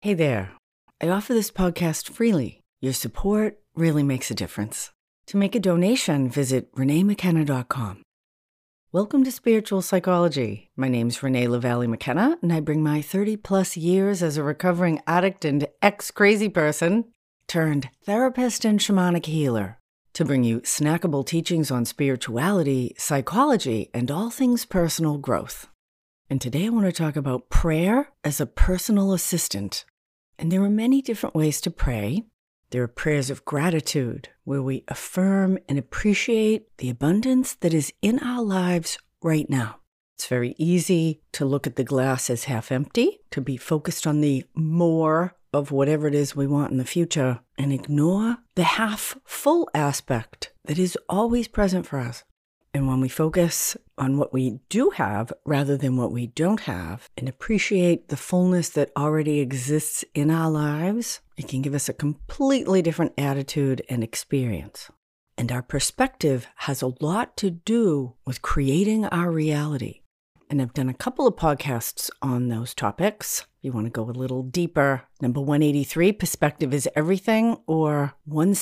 Hey there. I offer this podcast freely. Your support really makes a difference. To make a donation, visit ReneeMcKenna.com. Welcome to Spiritual Psychology. My name's Renee LaValle McKenna, and I bring my 30-plus years as a recovering addict and ex-crazy person turned therapist and shamanic healer to bring you snackable teachings on spirituality, psychology, and all things personal growth. And today I want to talk about prayer as a personal assistant. And there are many different ways to pray. There are prayers of gratitude, where we affirm and appreciate the abundance that is in our lives right now. It's very easy to look at the glass as half empty, to be focused on the more of whatever it is we want in the future, and ignore the half full aspect that is always present for us. And when we focus on what we do have rather than what we don't have, and appreciate the fullness that already exists in our lives, it can give us a completely different attitude and experience. And our perspective has a lot to do with creating our reality. And I've done a couple of podcasts on those topics. If you want to go a little deeper, number 183, Perspective is Everything, or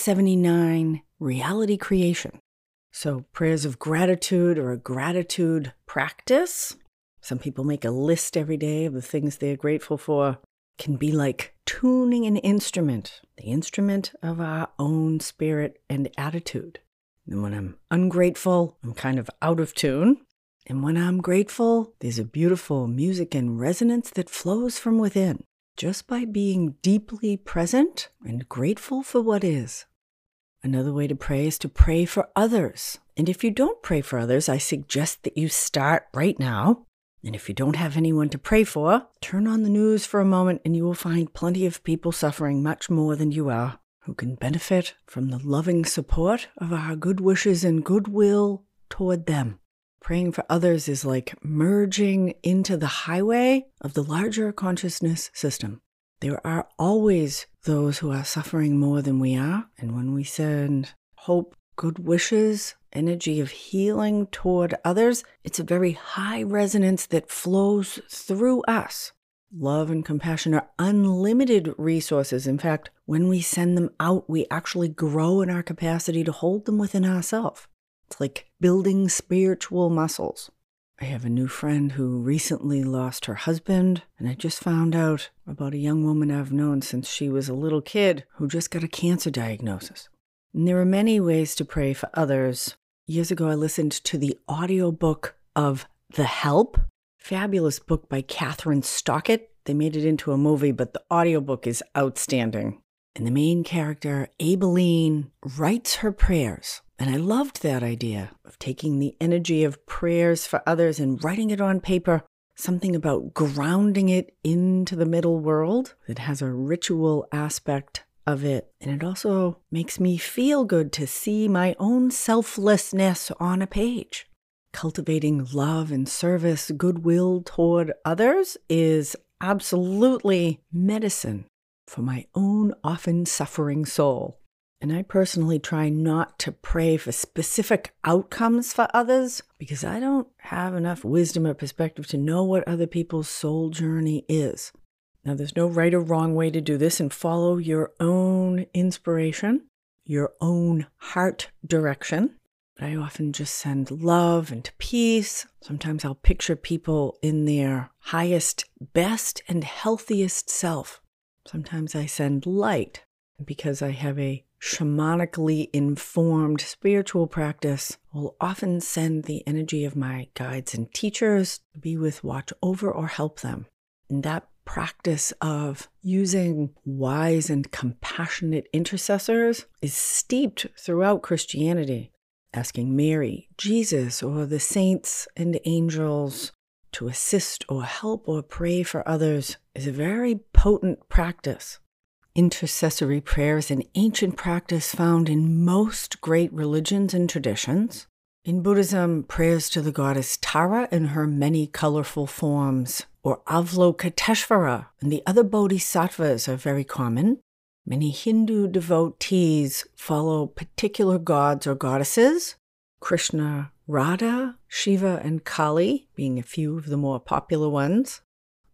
179, Reality Creation. So prayers of gratitude or a gratitude practice. Some people make a list every day of the things they're grateful for. Can be like tuning an instrument, the instrument of our own spirit and attitude. And when I'm ungrateful, I'm kind of out of tune. And when I'm grateful, there's a beautiful music and resonance that flows from within, just by being deeply present and grateful for what is. Another way to pray is to pray for others. And if you don't pray for others, I suggest that you start right now. And if you don't have anyone to pray for, turn on the news for a moment and you will find plenty of people suffering much more than you are, who can benefit from the loving support of our good wishes and goodwill toward them. Praying for others is like merging into the highway of the larger consciousness system. There are always those who are suffering more than we are. And when we send hope, good wishes, energy of healing toward others, it's a very high resonance that flows through us. Love and compassion are unlimited resources. In fact, when we send them out, we actually grow in our capacity to hold them within ourselves. It's like building spiritual muscles. I have a new friend who recently lost her husband, and I just found out about a young woman I've known since she was a little kid who just got a cancer diagnosis. And there are many ways to pray for others. Years ago, I listened to the audiobook of The Help, fabulous book by Catherine Stockett. They made it into a movie, but the audiobook is outstanding. And the main character, Abeline, writes her prayers. And I loved that idea of taking the energy of prayers for others and writing it on paper, something about grounding it into the middle world that has a ritual aspect of it. And it also makes me feel good to see my own selflessness on a page. Cultivating love and service, goodwill toward others is absolutely medicine for my own often suffering soul. And I personally try not to pray for specific outcomes for others because I don't have enough wisdom or perspective to know what other people's soul journey is. Now, there's no right or wrong way to do this, and follow your own inspiration, your own heart direction. But I often just send love and peace. Sometimes I'll picture people in their highest, best, and healthiest self. Sometimes I send light. Because I have a shamanically informed spiritual practice, I'll often send the energy of my guides and teachers to be with, watch over, or help them. And that practice of using wise and compassionate intercessors is steeped throughout Christianity, asking Mary, Jesus, or the saints and angels to assist or help or pray for others is a very potent practice. Intercessory prayer is an ancient practice found in most great religions and traditions. In Buddhism, prayers to the goddess Tara in her many colorful forms, or Avalokiteshvara and the other bodhisattvas are very common. Many Hindu devotees follow particular gods or goddesses, Krishna, Radha, Shiva, and Kali being a few of the more popular ones.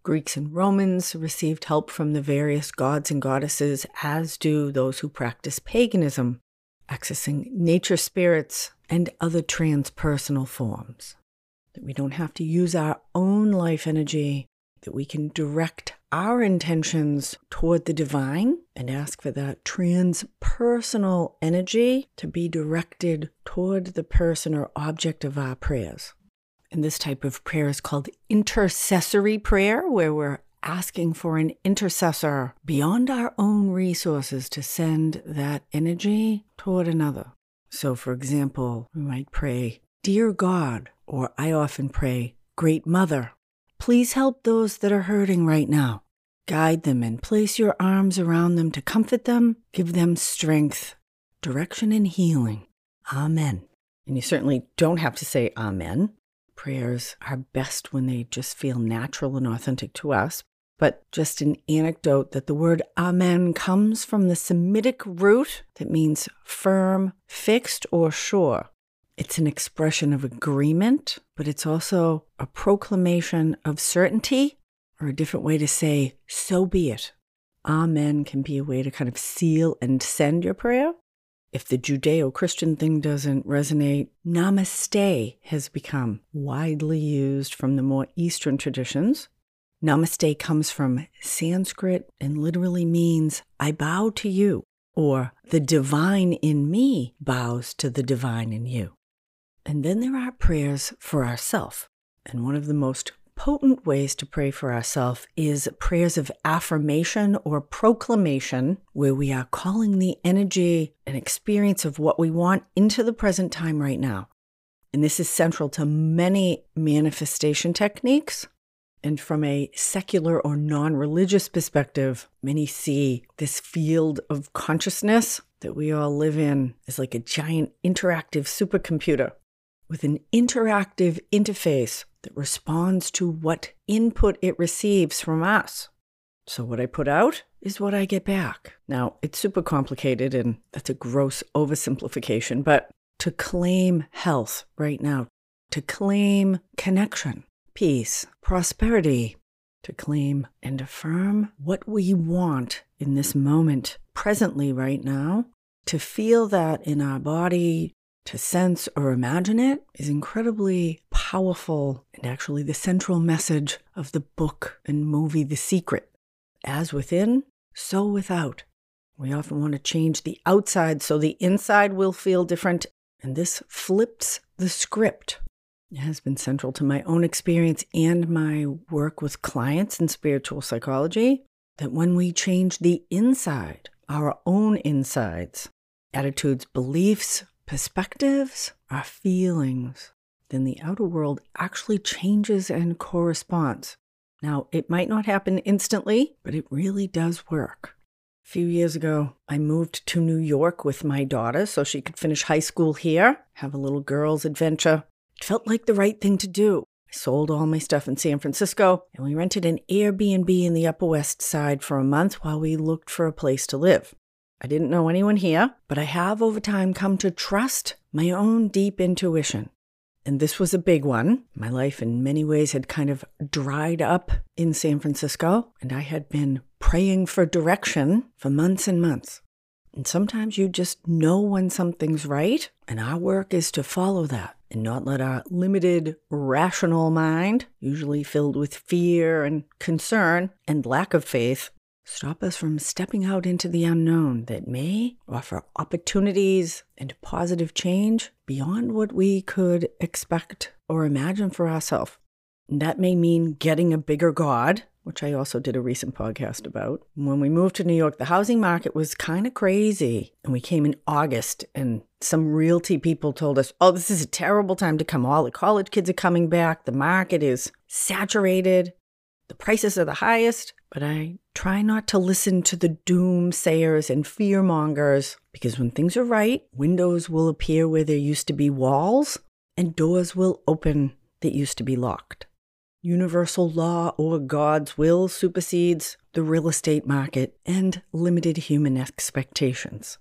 Greeks and Romans received help from the various gods and goddesses, as do those who practice paganism, accessing nature spirits and other transpersonal forms. That we don't have to use our own life energy, that we can direct our intentions toward the divine and ask for that transpersonal energy to be directed toward the person or object of our prayers. And this type of prayer is called intercessory prayer, where we're asking for an intercessor beyond our own resources to send that energy toward another. So, for example, we might pray, "Dear God," or I often pray, "Great Mother, please help those that are hurting right now. Guide them and place your arms around them to comfort them, give them strength, direction, and healing. Amen." And you certainly don't have to say amen. Prayers are best when they just feel natural and authentic to us. But just an anecdote that the word amen comes from the Semitic root that means firm, fixed, or sure. It's an expression of agreement, but it's also a proclamation of certainty, or a different way to say, so be it. Amen can be a way to kind of seal and send your prayer. If the Judeo-Christian thing doesn't resonate, namaste has become widely used from the more Eastern traditions. Namaste comes from Sanskrit and literally means, I bow to you, or the divine in me bows to the divine in you. And then there are prayers for ourselves. And one of the most potent ways to pray for ourselves is prayers of affirmation or proclamation, where we are calling the energy and experience of what we want into the present time right now. And this is central to many manifestation techniques. And from a secular or non-religious perspective, many see this field of consciousness that we all live in as like a giant interactive supercomputer with an interactive interface that responds to what input it receives from us. So what I put out is what I get back. Now, it's super complicated, and that's a gross oversimplification, but to claim health right now, to claim connection, peace, prosperity, to claim and affirm what we want in this moment, presently right now, to feel that in our body, to sense or imagine it, is incredibly powerful and actually the central message of the book and movie The Secret. As within, so without. We often want to change the outside so the inside will feel different, and this flips the script. It has been central to my own experience and my work with clients in spiritual psychology, that when we change the inside, our own insides, attitudes, beliefs, perspectives, our feelings, then the outer world actually changes and corresponds. Now, it might not happen instantly, but it really does work. A few years ago, I moved to New York with my daughter so she could finish high school here, have a little girl's adventure. It felt like the right thing to do. I sold all my stuff in San Francisco, and we rented an Airbnb in the Upper West Side for a month while we looked for a place to live. I didn't know anyone here, but I have over time come to trust my own deep intuition. And this was a big one. My life in many ways had kind of dried up in San Francisco, and I had been praying for direction for months and months. And sometimes you just know when something's right, and our work is to follow that and not let our limited, rational mind, usually filled with fear and concern and lack of faith, stop us from stepping out into the unknown that may offer opportunities and positive change beyond what we could expect or imagine for ourselves. And that may mean getting a bigger God, which I also did a recent podcast about. When we moved to New York, the housing market was kind of crazy. And we came in August, and some realty people told us, oh, this is a terrible time to come. All the college kids are coming back. The market is saturated. The prices are the highest. But I try not to listen to the doomsayers and fearmongers, because when things are right, windows will appear where there used to be walls, and doors will open that used to be locked. Universal law or God's will supersedes the real estate market and limited human expectations.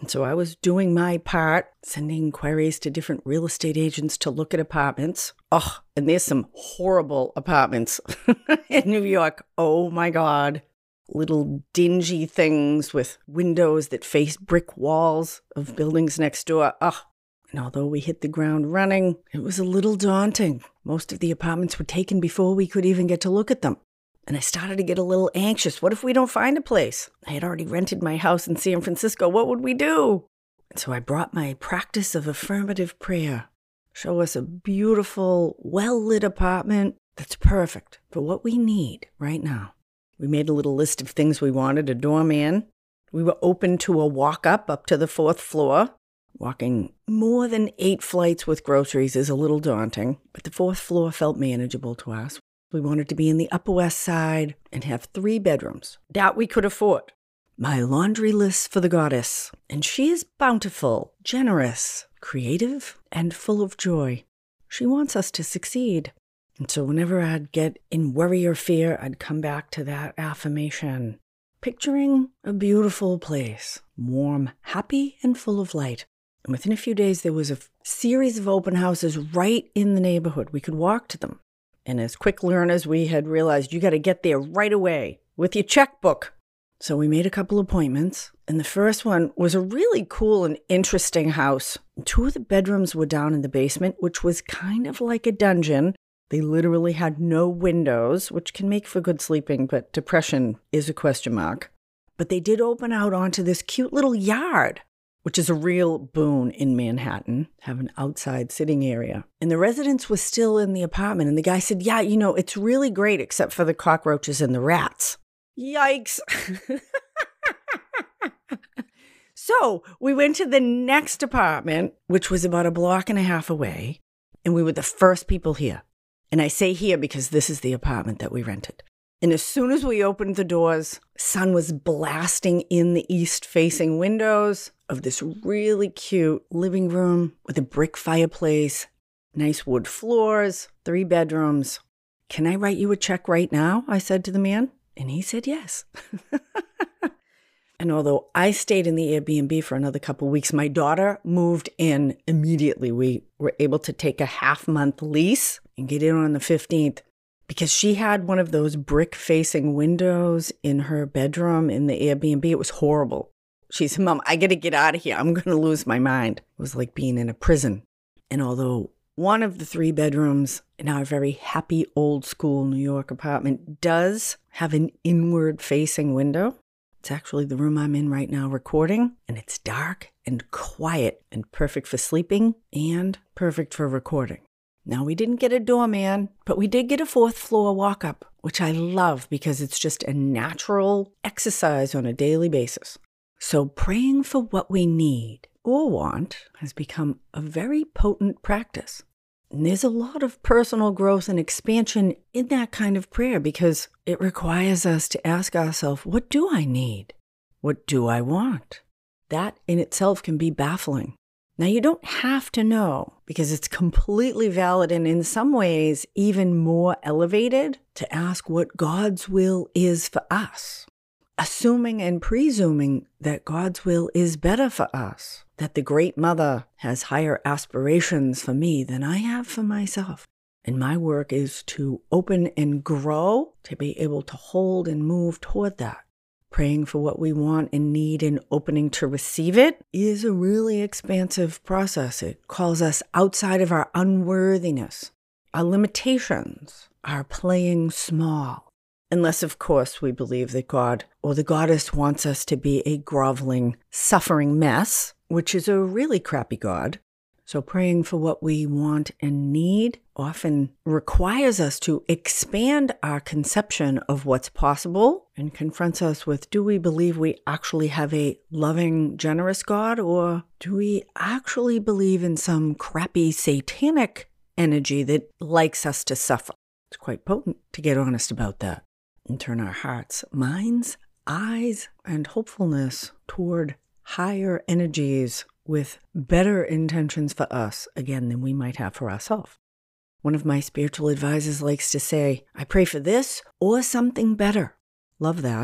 And so I was doing my part, sending queries to different real estate agents to look at apartments. Oh, and there's some horrible apartments in New York. Oh my God. Little dingy things with windows that face brick walls of buildings next door. Oh, and although we hit the ground running, it was a little daunting. Most of the apartments were taken before we could even get to look at them. And I started to get a little anxious. What if we don't find a place? I had already rented my house in San Francisco. What would we do? And so I brought my practice of affirmative prayer. Show us a beautiful, well-lit apartment that's perfect for what we need right now. We made a little list of things we wanted: a doorman. We were open to a walk-up to the 4th floor. Walking more than 8 flights with groceries is a little daunting, but the 4th floor felt manageable to us. We wanted to be in the Upper West Side and have 3 bedrooms. That we could afford. My laundry list for the goddess. And she is bountiful, generous, creative, and full of joy. She wants us to succeed. And so whenever I'd get in worry or fear, I'd come back to that affirmation. Picturing a beautiful place, warm, happy, and full of light. And within a few days, there was a series of open houses right in the neighborhood. We could walk to them. And as quick learners, we had realized you got to get there right away with your checkbook. So we made a couple appointments. And the first one was a really cool and interesting house. 2 of the bedrooms were down in the basement, which was kind of like a dungeon. They literally had no windows, which can make for good sleeping, but depression is a question mark. But they did open out onto this cute little yard, which is a real boon in Manhattan, have an outside sitting area. And the residents were still in the apartment. And the guy said, yeah, it's really great except for the cockroaches and the rats. Yikes. So we went to the next apartment, which was about a block and a half away. And we were the first people here. And I say here because this is the apartment that we rented. And as soon as we opened the doors, sun was blasting in the east-facing windows of this really cute living room with a brick fireplace, nice wood floors, 3 bedrooms. Can I write you a check right now? I said to the man. And he said yes. And although I stayed in the Airbnb for another couple of weeks, my daughter moved in immediately. We were able to take a half-month lease and get in on the 15th. Because she had one of those brick-facing windows in her bedroom in the Airbnb. It was horrible. She said, Mom, I got to get out of here. I'm going to lose my mind. It was like being in a prison. And although one of the 3 bedrooms in our very happy old-school New York apartment does have an inward-facing window, it's actually the room I'm in right now recording, and it's dark and quiet and perfect for sleeping and perfect for recording. Now, we didn't get a doorman, but we did get a 4th floor walk-up, which I love because it's just a natural exercise on a daily basis. So praying for what we need or want has become a very potent practice. And there's a lot of personal growth and expansion in that kind of prayer because it requires us to ask ourselves, what do I need? What do I want? That in itself can be baffling. Now, you don't have to know because it's completely valid and in some ways even more elevated to ask what God's will is for us, assuming and presuming that God's will is better for us, that the Great Mother has higher aspirations for me than I have for myself. And my work is to open and grow to be able to hold and move toward that. Praying for what we want and need and opening to receive it is a really expansive process. It calls us outside of our unworthiness, our limitations, our playing small. Unless, of course, we believe that God or the goddess wants us to be a groveling, suffering mess, which is a really crappy God. So praying for what we want and need often requires us to expand our conception of what's possible and confronts us with, do we believe we actually have a loving, generous God, or do we actually believe in some crappy satanic energy that likes us to suffer? It's quite potent to get honest about that and turn our hearts, minds, eyes, and hopefulness toward higher energies with better intentions for us, again, than we might have for ourselves. One of my spiritual advisors likes to say, I pray for this or something better. Love that.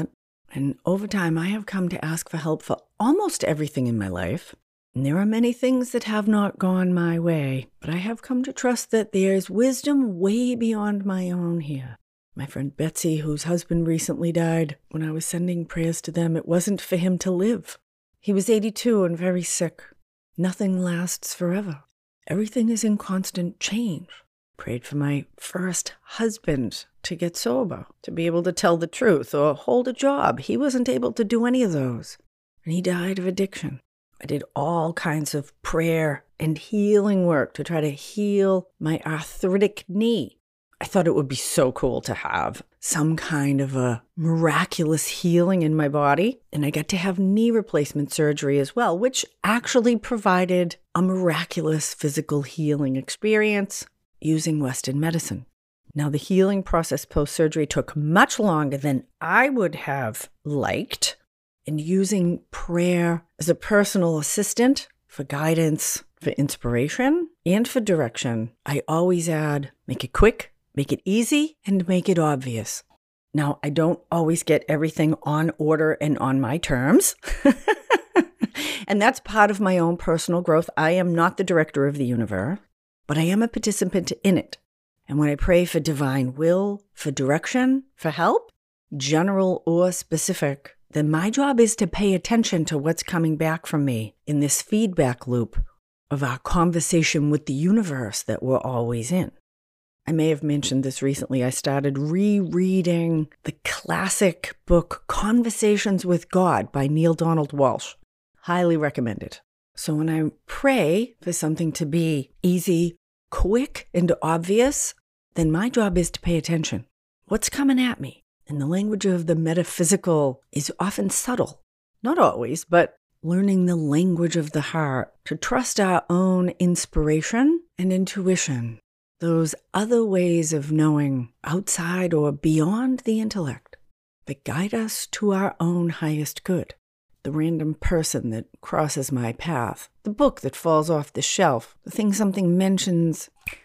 And over time, I have come to ask for help for almost everything in my life. And there are many things that have not gone my way, but I have come to trust that there's wisdom way beyond my own here. My friend Betsy, whose husband recently died, when I was sending prayers to them, it wasn't for him to live. He was 82 and very sick. Nothing lasts forever. Everything is in constant change. Prayed for my first husband to get sober, to be able to tell the truth or hold a job. He wasn't able to do any of those, and he died of addiction. I did all kinds of prayer and healing work to try to heal my arthritic knee. I thought it would be so cool to have some kind of a miraculous healing in my body, and I got to have knee replacement surgery as well, which actually provided a miraculous physical healing experience using Western medicine. Now, the healing process post-surgery took much longer than I would have liked, and using prayer as a personal assistant for guidance, for inspiration, and for direction, I always add, make it quick, make it easy, and make it obvious. Now, I don't always get everything on order and on my terms, and that's part of my own personal growth. I am not the director of the universe, but I am a participant in it. And when I pray for divine will, for direction, for help, general or specific, then my job is to pay attention to what's coming back from me in this feedback loop of our conversation with the universe that we're always in. I may have mentioned this recently. I started rereading the classic book Conversations with God by Neale Donald Walsch. Highly recommend it. So when I pray for something to be easy, quick, and obvious, then my job is to pay attention. What's coming at me? And the language of the metaphysical is often subtle. Not always, but learning the language of the heart to trust our own inspiration and intuition, those other ways of knowing outside or beyond the intellect that guide us to our own highest good. The random person that crosses my path, the book that falls off the shelf, the thing something mentioned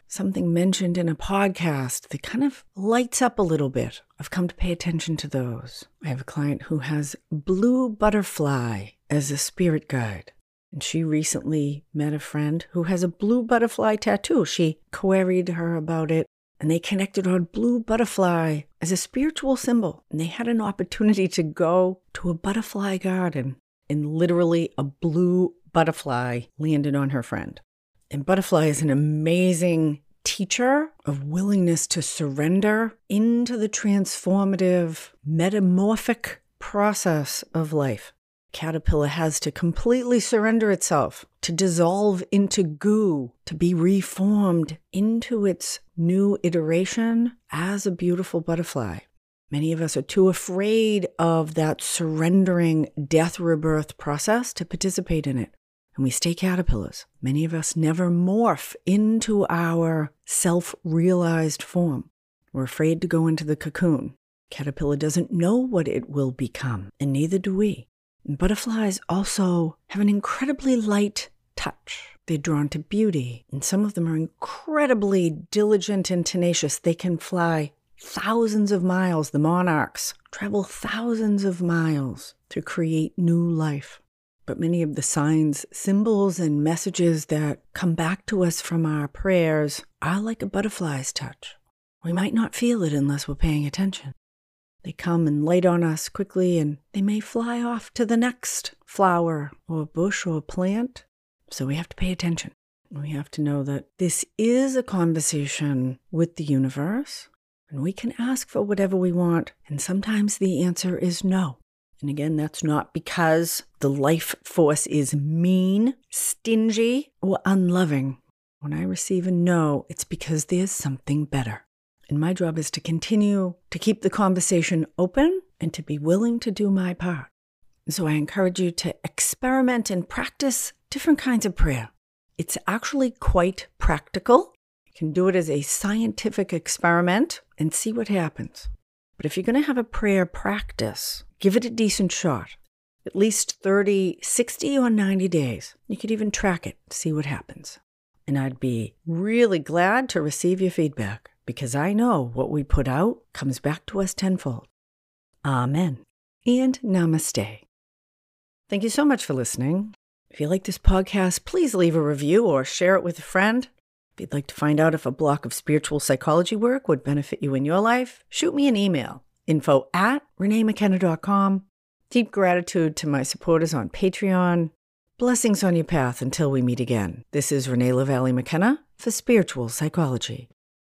in a podcast that kind of lights up a little bit. I've come to pay attention to those. I have a client who has blue butterfly as a spirit guide, and she recently met a friend who has a blue butterfly tattoo. She queried her about it, and they connected on blue butterfly as a spiritual symbol. And they had an opportunity to go to a butterfly garden, and literally a blue butterfly landed on her friend. And butterfly is an amazing teacher of willingness to surrender into the transformative, metamorphic process of life. Caterpillar has to completely surrender itself, to dissolve into goo, to be reformed into its new iteration as a beautiful butterfly. Many of us are too afraid of that surrendering death rebirth process to participate in it. And we stay caterpillars. Many of us never morph into our self-realized form. We're afraid to go into the cocoon. Caterpillar doesn't know what it will become, and neither do we. And butterflies also have an incredibly light touch. They're drawn to beauty, and some of them are incredibly diligent and tenacious. They can fly thousands of miles. The monarchs travel thousands of miles to create new life. But many of the signs, symbols, and messages that come back to us from our prayers are like a butterfly's touch. We might not feel it unless we're paying attention. They come and light on us quickly, and they may fly off to the next flower or bush or plant. So we have to pay attention. We have to know that this is a conversation with the universe, and we can ask for whatever we want, and sometimes the answer is no. And again, that's not because the life force is mean, stingy, or unloving. When I receive a no, it's because there's something better. And my job is to continue to keep the conversation open and to be willing to do my part. And so I encourage you to experiment and practice different kinds of prayer. It's actually quite practical. You can do it as a scientific experiment and see what happens. But if you're going to have a prayer practice, give it a decent shot. At least 30, 60, or 90 days. You could even track it, see what happens. And I'd be really glad to receive your feedback, because I know what we put out comes back to us tenfold. Amen. and namaste. Thank you so much for listening. If you like this podcast, please leave a review or share it with a friend. If you'd like to find out if a block of spiritual psychology work would benefit you in your life, shoot me an email, info@reneemckenna.com. Deep gratitude to my supporters on Patreon. Blessings on your path until we meet again. This is Renee LaValle McKenna for Spiritual Psychology.